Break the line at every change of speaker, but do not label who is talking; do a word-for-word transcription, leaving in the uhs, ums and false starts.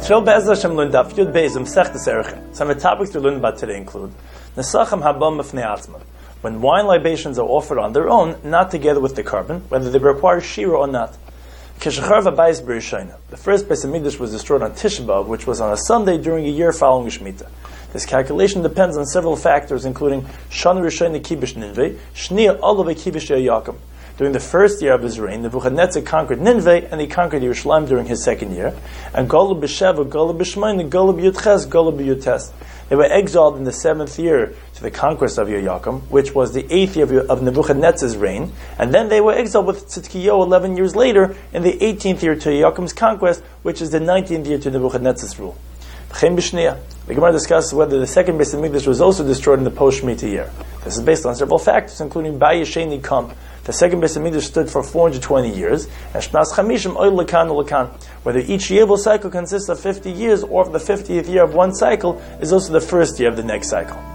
Shel Be'ez Hashem learned Daf Yud Beis Mesechtes Erechem. Some of the topics we learned about today include Nesachim Habam Mefnei Atzma. When wine libations are offered on their own, not together with the carbon, whether they require shira or not. Keshachar V'Bayis B'Rishayna. The first Beis Hamikdash was destroyed on Tisha B'Av, which was on a Sunday during a year following Shemitah. This calculation depends on several factors, including Shana Rishayna Kibush Ninveh, Shnia Olav Kibush Yaakam. During the first year of his reign, Nebuchadnezzar conquered Nineveh and he conquered Yerushalayim during his second year. And Golub B'Sheva, Golub B'Shmain, Golub Yudches, Golub B'Yutes. They were exiled in the seventh year to the conquest of Yoakim, which was the eighth year of Nebuchadnezzar's reign. And then they were exiled with Tzidkiyahu eleven years later in the eighteenth year to Yoakim's conquest, which is the nineteenth year to Nebuchadnezzar's rule. The Gemara discusses whether the second Beis Hamikdash was also destroyed in the post-Shemitah year. This is based on several factors, including Bayesheni Kamp. The second Beis Hamikdash stood for four hundred twenty years, and Shnas Chamishim Oil Lakan Lakan. Whether each Yevul cycle consists of fifty years, or if the fiftieth year of one cycle is also the first year of the next cycle.